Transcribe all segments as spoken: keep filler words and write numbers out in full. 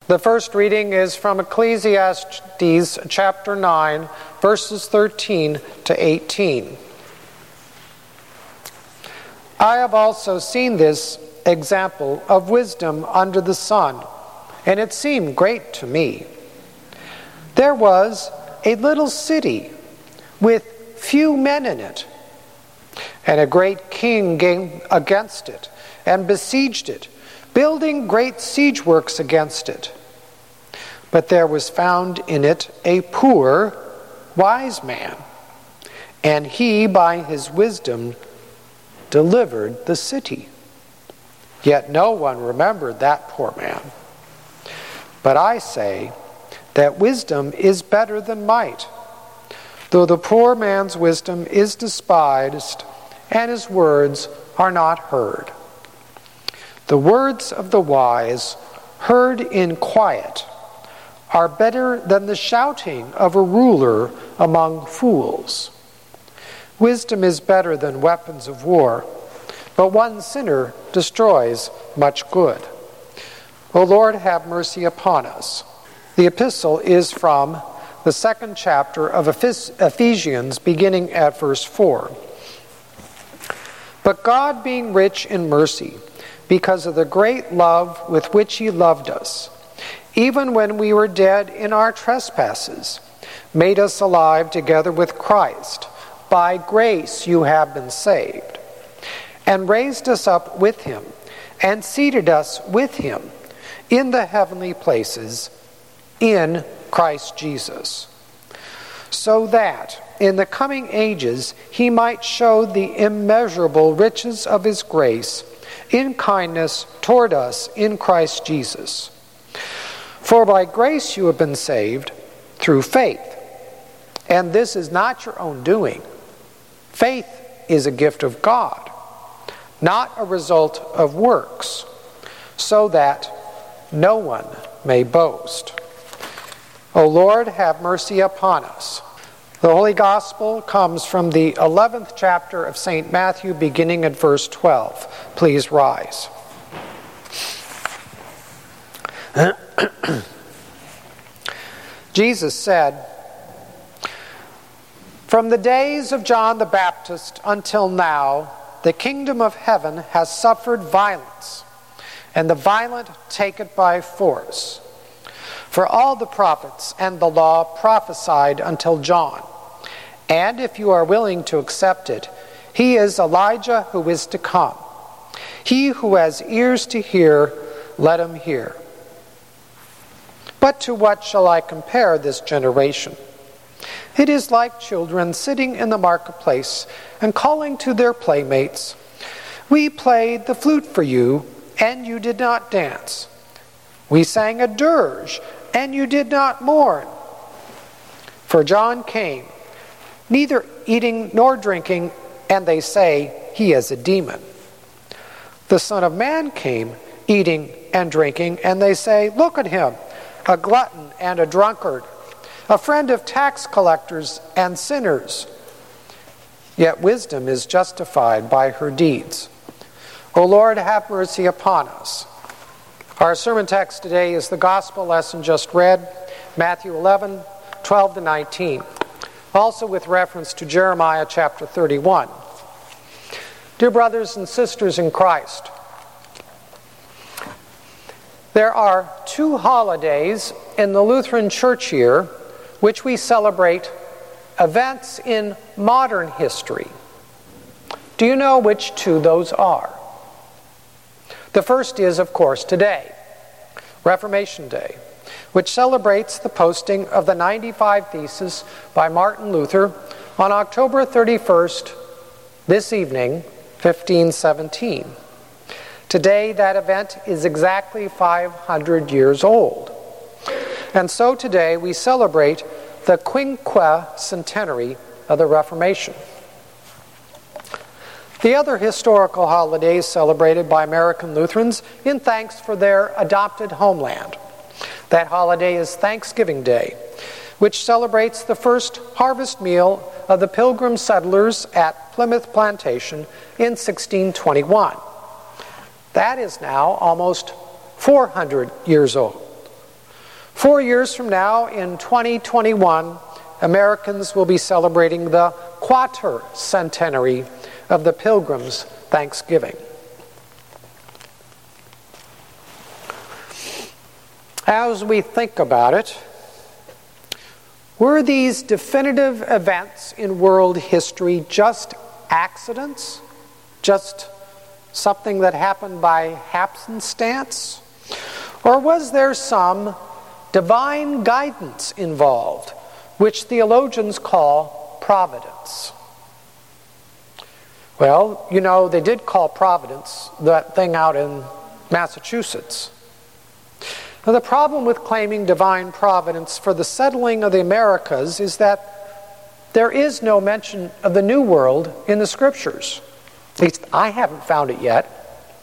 The first reading is from Ecclesiastes chapter nine, verses thirteen to eighteen. I have also seen this example of wisdom under the sun, and it seemed great to me. There was a little city with few men in it, and a great king came against it and besieged it, building great siege works against it. But there was found in it a poor, wise man, and he by his wisdom delivered the city. Yet no one remembered that poor man. But I say that wisdom is better than might, though the poor man's wisdom is despised, and his words are not heard. The words of the wise, heard in quiet, are better than the shouting of a ruler among fools. Wisdom is better than weapons of war, but one sinner destroys much good. O Lord, have mercy upon us. The epistle is from the second chapter of Ephesians, beginning at verse four. But God, being rich in mercy, because of the great love with which he loved us, even when we were dead in our trespasses, made us alive together with Christ. By grace you have been saved, and raised us up with him, and seated us with him in the heavenly places in Christ Jesus, so that in the coming ages he might show the immeasurable riches of his grace in kindness toward us in Christ Jesus. For by grace you have been saved through faith, and this is not your own doing. Faith is a gift of God, not a result of works, so that no one may boast. O Lord, have mercy upon us. The Holy Gospel comes from the eleventh chapter of Saint Matthew, beginning at verse twelve. Please rise. Jesus said, "From the days of John the Baptist until now, the kingdom of heaven has suffered violence, and the violent take it by force. For all the prophets and the law prophesied until John. And if you are willing to accept it, he is Elijah who is to come. He who has ears to hear, let him hear. But to what shall I compare this generation? It is like children sitting in the marketplace and calling to their playmates, 'We played the flute for you, and you did not dance. We sang a dirge, and you did not mourn.' For John came, neither eating nor drinking, and they say, 'He is a demon.' The Son of Man came, eating and drinking, and they say, 'Look at him, a glutton and a drunkard, a friend of tax collectors and sinners.' Yet wisdom is justified by her deeds. O Lord, have mercy upon us." Our sermon text today is the gospel lesson just read, Matthew eleven, twelve to nineteen, also with reference to Jeremiah chapter thirty-one. Dear brothers and sisters in Christ, there are two holidays in the Lutheran Church year which we celebrate events in modern history. Do you know which two those are? The first is, of course, today, Reformation Day, which celebrates the posting of the ninety-five Theses by Martin Luther on October thirty-first, this evening, fifteen seventeen. Today, that event is exactly five hundred years old. And so today we celebrate the quinquacentenary of the Reformation. The other historical holidays celebrated by American Lutherans in thanks for their adopted homeland. That holiday is Thanksgiving Day, which celebrates the first harvest meal of the Pilgrim settlers at Plymouth Plantation in sixteen twenty-one. That is now almost four hundred years old. Four years from now, in twenty twenty-one, Americans will be celebrating the Quarter Centenary of the Pilgrims' Thanksgiving. As we think about it, were these definitive events in world history just accidents? Just something that happened by happenstance? Or was there some divine guidance involved, which theologians call providence? Well, you know, they did call providence that thing out in Massachusetts. Now, the problem with claiming divine providence for the settling of the Americas is that there is no mention of the New World in the Scriptures. At least I haven't found it yet.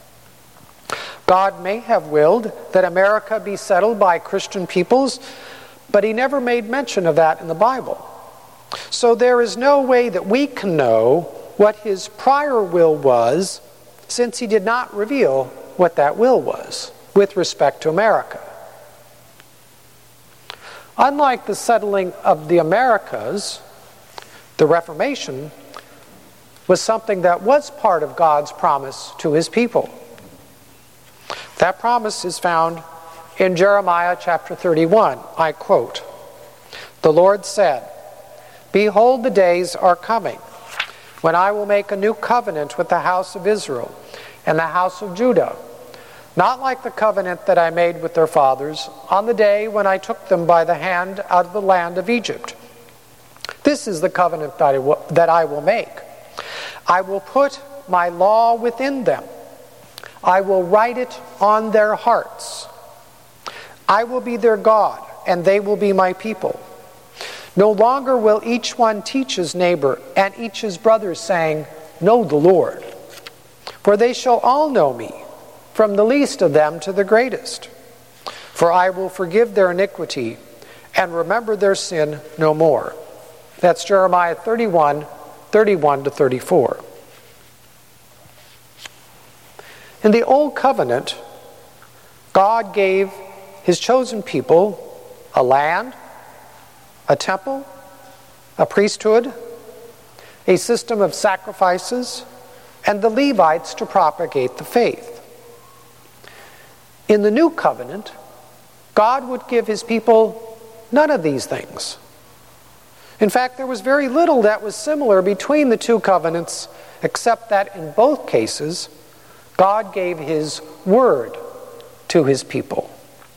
God may have willed that America be settled by Christian peoples, but he never made mention of that in the Bible. So there is no way that we can know what his prior will was, since he did not reveal what that will was with respect to America. Unlike the settling of the Americas, the Reformation was something that was part of God's promise to his people. That promise is found in Jeremiah chapter thirty-one. I quote, "The Lord said, Behold, the days are coming, when I will make a new covenant with the house of Israel and the house of Judah, not like the covenant that I made with their fathers on the day when I took them by the hand out of the land of Egypt. This is the covenant that I will, that I will make. I will put my law within them. I will write it on their hearts. I will be their God, and they will be my people. No longer will each one teach his neighbor and each his brother, saying, Know the Lord. For they shall all know me, from the least of them to the greatest. For I will forgive their iniquity and remember their sin no more." That's Jeremiah thirty-one, thirty-one to thirty-four. In the Old Covenant, God gave his chosen people a land, a temple, a priesthood, a system of sacrifices, and the Levites to propagate the faith. In the New Covenant, God would give his people none of these things. In fact, there was very little that was similar between the two covenants, except that in both cases, God gave his word to his people.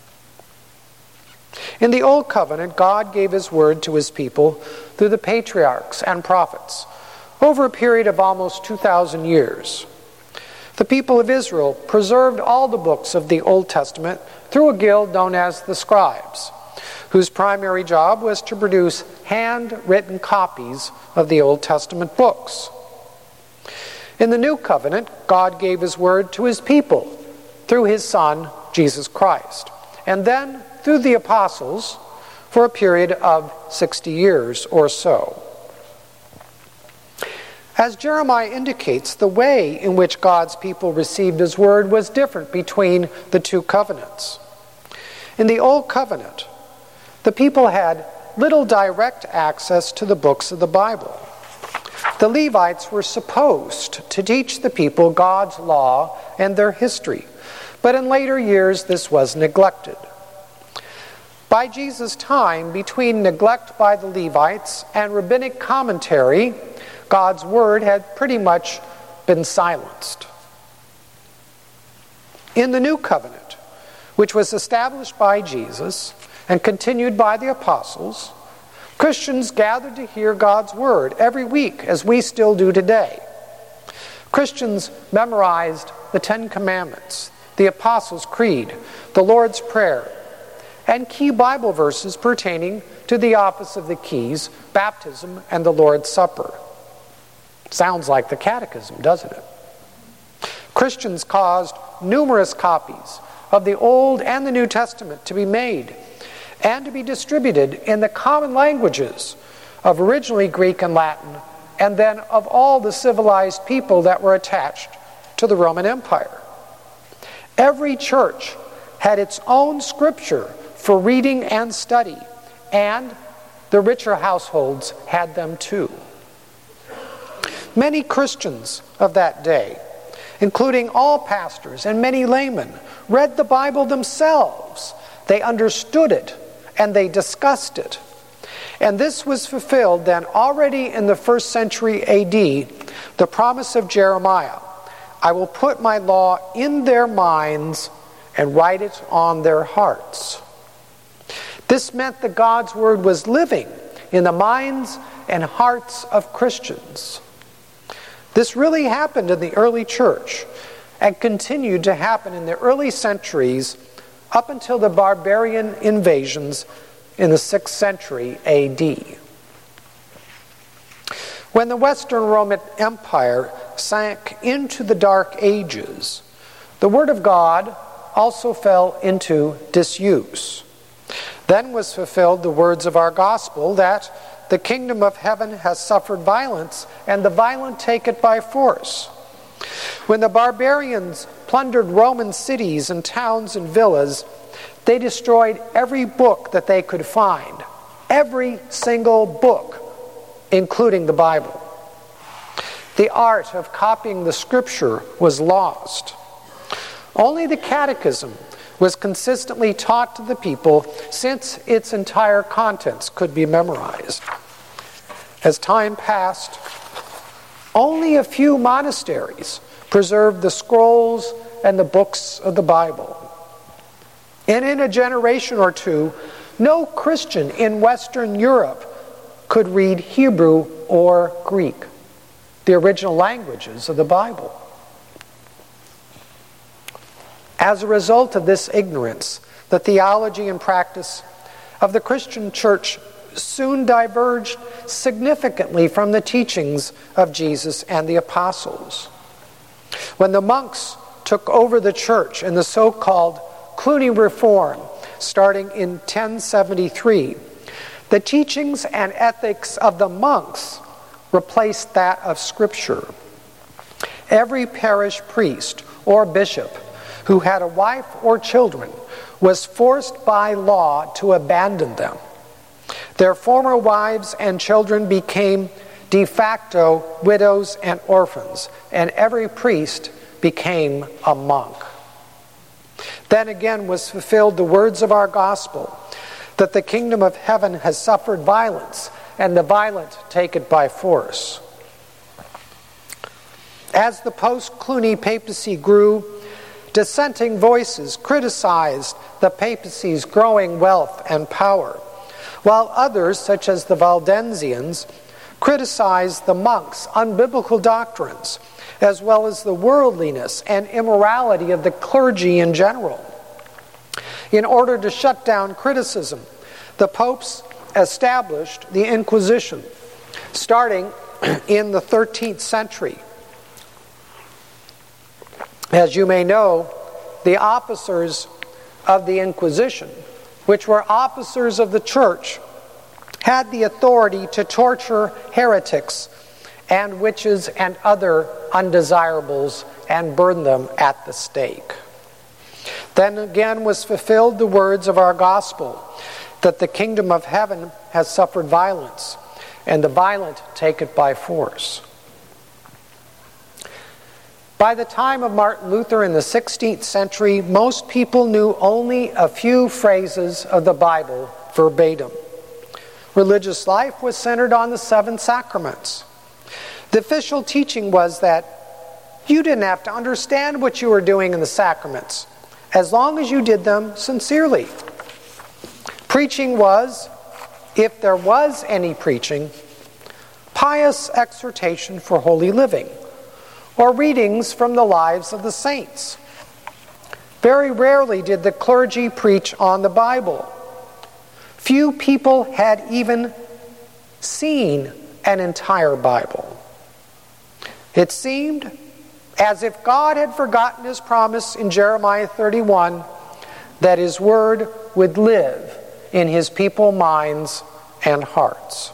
In the Old Covenant, God gave his word to his people through the patriarchs and prophets over a period of almost two thousand years. The people of Israel preserved all the books of the Old Testament through a guild known as the scribes, whose primary job was to produce handwritten copies of the Old Testament books. In the New Covenant, God gave his word to his people through his Son, Jesus Christ, and then through the apostles for a period of sixty years or so. As Jeremiah indicates, the way in which God's people received his word was different between the two covenants. In the Old Covenant, the people had little direct access to the books of the Bible. The Levites were supposed to teach the people God's law and their history, but in later years this was neglected. By Jesus' time, between neglect by the Levites and rabbinic commentary, God's word had pretty much been silenced. In the New Covenant, which was established by Jesus and continued by the apostles, Christians gathered to hear God's word every week, as we still do today. Christians memorized the Ten Commandments, the Apostles' Creed, the Lord's Prayer, and key Bible verses pertaining to the office of the keys, baptism, and the Lord's Supper. Sounds like the Catechism, doesn't it? Christians caused numerous copies of the Old and the New Testament to be made and to be distributed in the common languages of originally Greek and Latin, and then of all the civilized people that were attached to the Roman Empire. Every church had its own scripture for reading and study, and the richer households had them too. Many Christians of that day, including all pastors and many laymen, read the Bible themselves. They understood it and they discussed it. And this was fulfilled then already in the first century A D, the promise of Jeremiah, I will put my law in their minds and write it on their hearts. This meant that God's word was living in the minds and hearts of Christians. This really happened in the early church and continued to happen in the early centuries up until the barbarian invasions in the sixth century A D. When the Western Roman Empire sank into the Dark Ages, the Word of God also fell into disuse. Then was fulfilled the words of our gospel that the kingdom of heaven has suffered violence, and the violent take it by force. When the barbarians plundered Roman cities and towns and villas, they destroyed every book that they could find, every single book, including the Bible. The art of copying the scripture was lost. Only the catechism was consistently taught to the people, since its entire contents could be memorized. As time passed, only a few monasteries preserved the scrolls and the books of the Bible. And in a generation or two, no Christian in Western Europe could read Hebrew or Greek, the original languages of the Bible. As a result of this ignorance, the theology and practice of the Christian church soon diverged significantly from the teachings of Jesus and the apostles. When the monks took over the church in the so-called Cluny Reform, starting in ten seventy-three, the teachings and ethics of the monks replaced that of Scripture. Every parish priest or bishop who had a wife or children was forced by law to abandon them. Their former wives and children became de facto widows and orphans, and every priest became a monk. Then again was fulfilled the words of our gospel, that the kingdom of heaven has suffered violence, and the violent take it by force. As the post-Cluny papacy grew, dissenting voices criticized the papacy's growing wealth and power, while others, such as the Valdensians, criticized the monks' unbiblical doctrines, as well as the worldliness and immorality of the clergy in general. In order to shut down criticism, the popes established the Inquisition, starting in the thirteenth century. As you may know, the officers of the Inquisition, which were officers of the church, had the authority to torture heretics and witches and other undesirables and burn them at the stake. Then again was fulfilled the words of our gospel, that the kingdom of heaven has suffered violence, and the violent take it by force. By the time of Martin Luther in the sixteenth century, most people knew only a few phrases of the Bible verbatim. Religious life was centered on the seven sacraments. The official teaching was that you didn't have to understand what you were doing in the sacraments, as long as you did them sincerely. Preaching was, if there was any preaching, pious exhortation for holy living, or readings from the lives of the saints. Very rarely did the clergy preach on the Bible. Few people had even seen an entire Bible. It seemed as if God had forgotten his promise in Jeremiah thirty-one that his word would live in his people's minds and hearts.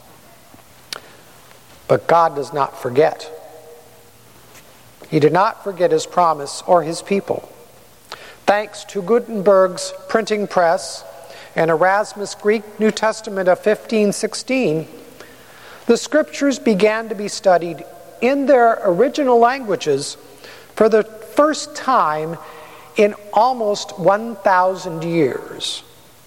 But God does not forget. He did not forget his promise or his people. Thanks to Gutenberg's printing press and Erasmus' Greek New Testament of fifteen sixteen, the Scriptures began to be studied in their original languages for the first time in almost one thousand years.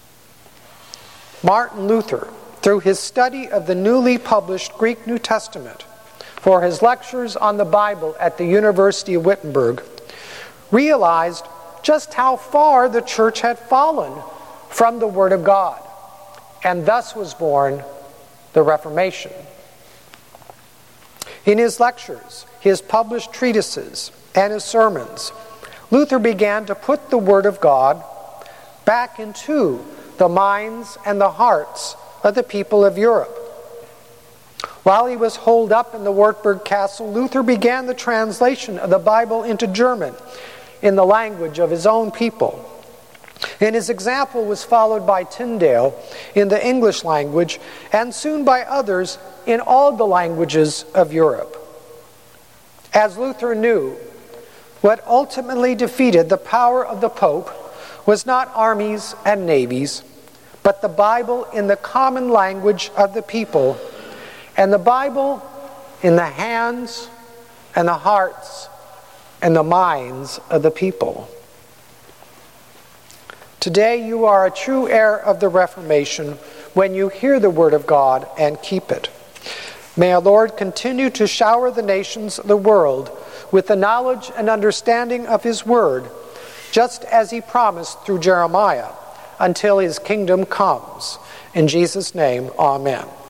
Martin Luther, through his study of the newly published Greek New Testament for his lectures on the Bible at the University of Wittenberg, realized just how far the church had fallen from the Word of God, and thus was born the Reformation. In his lectures, his published treatises, and his sermons, Luther began to put the Word of God back into the minds and the hearts of the people of Europe. While he was holed up in the Wartburg Castle, Luther began the translation of the Bible into German in the language of his own people. And his example was followed by Tyndale in the English language, and soon by others in all the languages of Europe. As Luther knew, what ultimately defeated the power of the Pope was not armies and navies, but the Bible in the common language of the people, and the Bible in the hands and the hearts and the minds of the people. Today you are a true heir of the Reformation when you hear the Word of God and keep it. May our Lord continue to shower the nations of the world with the knowledge and understanding of His Word, just as He promised through Jeremiah, until His kingdom comes. In Jesus' name, amen.